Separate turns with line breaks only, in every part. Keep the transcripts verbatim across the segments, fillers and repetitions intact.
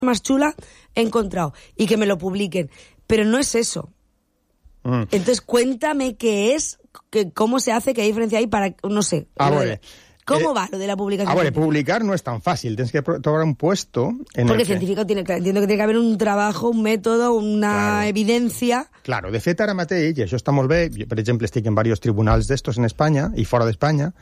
más chula he encontrado y que me lo publiquen. Pero no es eso. Mm. Entonces, cuéntame qué es, que, cómo se hace, qué diferencia hay para, no sé.
Ah, vale.
¿Cómo
eh,
va lo de la publicación?
Ah, vale, publicar no es tan fácil. Tienes que tomar un puesto en
Porque
el que...
científico tiene, entiendo que tiene que haber un trabajo, un método, una
claro.
evidencia...
Claro, de fet ara mateix, i això està molt bé, jo, per exemple, estic en diversos tribunals d'estos en Espanya i fora d'Espanya,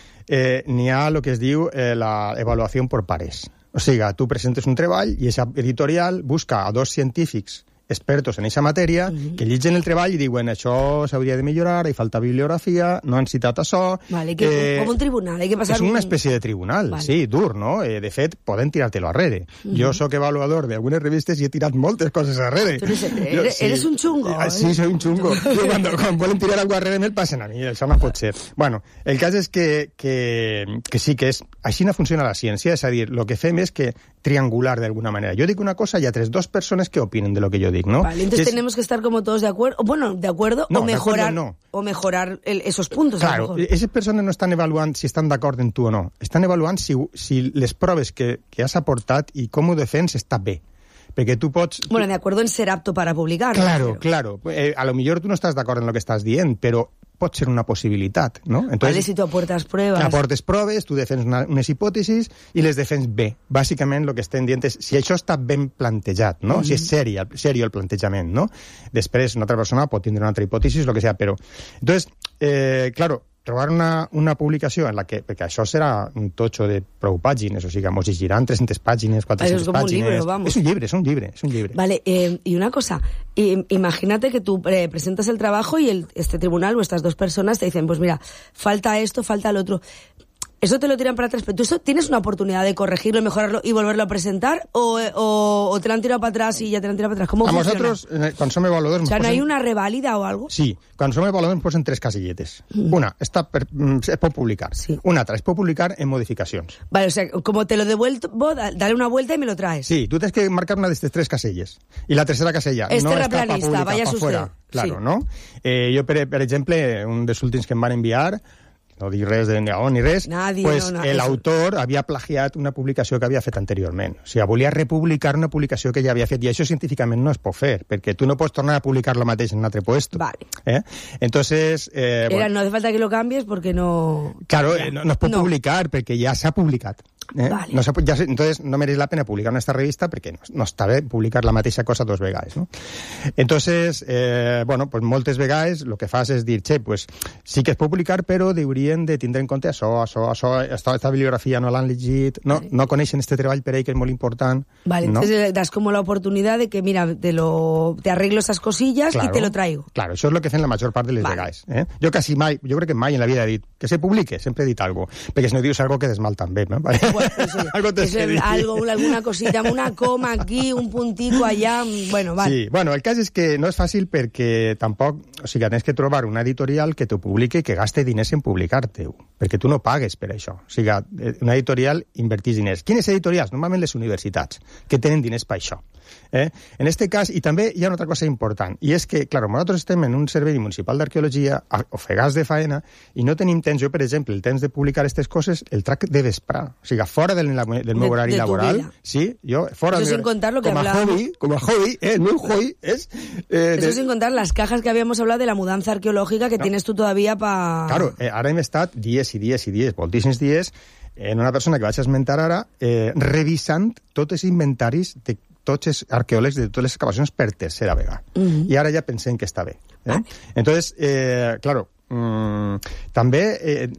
eh, n'hi ha el que es diu eh, la evaluació per pares. O sigui, tu presentes un treball i aquesta editorial busca a dos científics expertos en aquesta matèria, uh-huh. que llitgen el treball i diuen això s'hauria de millorar, hi falta bibliografia, no han citat això...
Vale, que, eh, com un tribunal, hay que passar...
És una espècie de tribunal, vale. Sí, dur, no? Eh, de fet, poden tirar-te-lo arrere. Uh-huh. Jo sóc avaluador d'algunes revistes i he tirat moltes coses arrere.
Tu eres, eres, sí. eres un xungo, eh?
Sí, soy un xungo. Quan, quan volen tirar algo arrere me'l passen a mi, això no pot ser. Bueno, el cas és que, que, que sí que és... Així no funciona la ciència, és a dir, el que fem és que triangular d'alguna manera. Jo dic una cosa i hi ha tres, dos persones que opinen de lo que jo dic, ¿no?
Vale, entonces
es...
tenemos que estar como todos de acuerdo, bueno, de acuerdo
no,
o mejorar,
de acuerdo, no.
o mejorar el, esos puntos.
Claro, esas persones no estan avaluant si estan d'acord en tu o no, estan avaluant si, si les proves que, que has aportat i com ho defens està bé. Perquè tu pots...
Bueno, de acuerdo en ser apto para publicar.
Claro,
¿no?
claro. Eh, a lo millor tu no estàs d'acord en lo que estàs dient, però pot ser una possibilitat, no?
Entonces, vale, si tu aportes proves...
Aportes proves, tu defens una, unes hipòtesis i les defens bé. Bàsicament, el que estem dient és si això està ben plantejat, no? Mm-hmm. Si és seri, seri el plantejament, no? Després, una altra persona pot tindre una altra hipòtesis, el que sea, però... Entonces, eh, claro, trobar una, una publicació en la que... Perquè això serà un totxo de prou pàgines, o sigui, mos llegiran tres-centes pàgines, quatre-centes
es como
pàgines...
Un libro, vamos.
Es un llibre, es un llibre, es un llibre.
Vale, eh, y una cosa, eh, imagínate que tú eh, presentas el trabajo y el, este tribunal o estas dos personas te dicen, pues mira, falta esto, falta lo otro... Eso te lo tiran para atrás, pero tú eso tienes una oportunidad de corregirlo, mejorarlo y volverlo a presentar, o, o, o te lo han tirado para atrás y ya te lo han tirado para atrás. ¿Cómo
a
funciona?
Nosotros, quan som avaluadors...
O sea, ¿no
posen...
hay una reválida o algo?
Sí, quan som avaluadors ens posen tres casilletes. Mm. Una, està per, es pot publicar.
Sí.
Una altra, es pot publicar en modificacions.
Vale, o sea, como te lo devuelvo, dale una vuelta y me lo traes.
Sí, tú tienes que marcar una de estas tres casillas. Y la tercera casella
es
no està per
publicar, vaya
pa fuera. Claro,
sí.
no? Eh, jo, per, per exemple, un dels últims que em van enviar, no dic res de neó ni res,
Nadie,
pues
no, no,
l'autor havia plagiat una publicació que havia fet anteriorment. O sigui, volia republicar una publicació que ja havia fet, i això científicament no es pot fer, perquè tu no pots tornar a publicar lo mateix en un altre puesto.
Vale.
¿Eh? Entonces... Eh,
Era,
bueno,
no hace falta que lo cambies porque no...
Claro, eh, no, no es pot no. publicar perquè ja s'ha publicat. Eh?
Vale.
No ya, entonces no mereix la pena publicar en esta revista perquè no, no està bé publicar la mateixa cosa dos vegades, no? Entonces, eh, bueno, pues moltes vegades el que fas és dir, che, pues sí que es pot publicar, però haurien de tindre en compte això, això, això, esta, esta bibliografia no l'han llegit, no, vale. no coneixen este treball per ell que és molt important.
Vale,
¿no?
entonces das como la oportunidad de que, mira, te, lo, te arreglo esas cosillas claro, y te lo traigo.
Claro, això és el que fem la major part de les vale. vegades. Eh? Jo quasi mai, jo crec que mai en la vida he dit que se publique, sempre he dit alguna cosa, perquè si no dius algo quedes mal també, no? Vale?
Bueno, eso, algo te eso, algo, alguna cosita, una coma aquí, un puntico allá, bueno, vale.
Sí, bueno, el cas és que no és fàcil perquè tampoc, o sigui, tens que trobar una editorial que t'ho publique i que gaste diners en publicar-te-ho, perquè tu no pagues per això. O sigui, una editorial invertís diners. Quines editorials? Normalment les universitats, que tenen diners per això. Eh? En este cas, i també hi ha una altra cosa important, i és que, clar, nosaltres estem en un servei municipal d'arqueologia, ofegats de faena, i no tenim temps, jo, per exemple, el temps de publicar aquestes coses, el trac de vesprar. O sigui, fora del, del meu horari
de, de
laboral, sí, jo, fora
Eso
del,
sin contar lo que
com a
hablábamos.
hobby, com a hobby, eh, el meu hobby és... Eh,
Eso
de...
sin contar las cajas que habíamos hablado de la mudanza arqueológica que no. tienes tú todavía para...
Claro, eh, ara hem estat dies i dies i dies, moltíssims dies, en una persona que vaig esmentar ara, eh, revisant tots els inventaris de tots els arqueòlegs de totes les excavacions per tercera vegada. Uh-huh. I ara ja pensem que està bé. Eh? Vale. Entonces, eh, claro, mmm, també eh,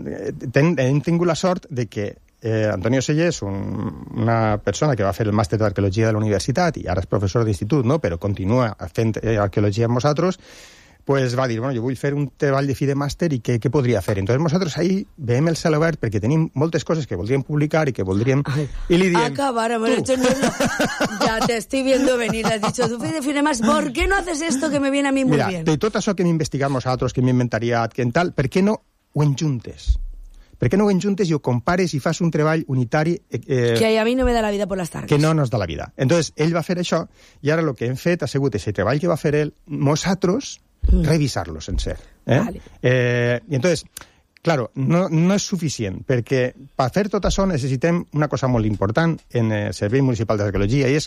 ten, hem tingut la sort de que eh, Antonio Selle és un, una persona que va fer el màster d'arqueologia de la universitat i ara és professor d'institut, no? Però continua fent eh, arqueologia amb nosaltres, pues va dir, bueno, jo vull fer un treball de fi de màster i què, què podria fer? Entonces nosaltres ahí veiem el cel obert perquè tenim moltes coses que voldríem publicar i que voldríem... Ay,
y
le diem...
Acabar, bueno, hecho, no, no. Ya te estoy viendo venir, has dicho, tu fi de más, ¿por qué no haces esto que me viene a mí muy
Mira,
bien?
De tot això que hem investigat nosaltres, que hem inventariat, que en tal, per què no ho enjuntes? Per què no ho enjuntes i ho compares i fas un treball unitari...
Eh, que a mi no me da la vida por las tardes.
Que no nos da la vida. Entonces, ell va fer això, i ara el que hem fet ha sigut aquest treball que va fer ell, nosaltres, mm. revisar-lo sencer. Eh?
Vale.
Eh, I entonces, Claro, no, no és suficient, perquè per fer tot això necessitem una cosa molt important en el Servei Municipal d'Arqueologia, i és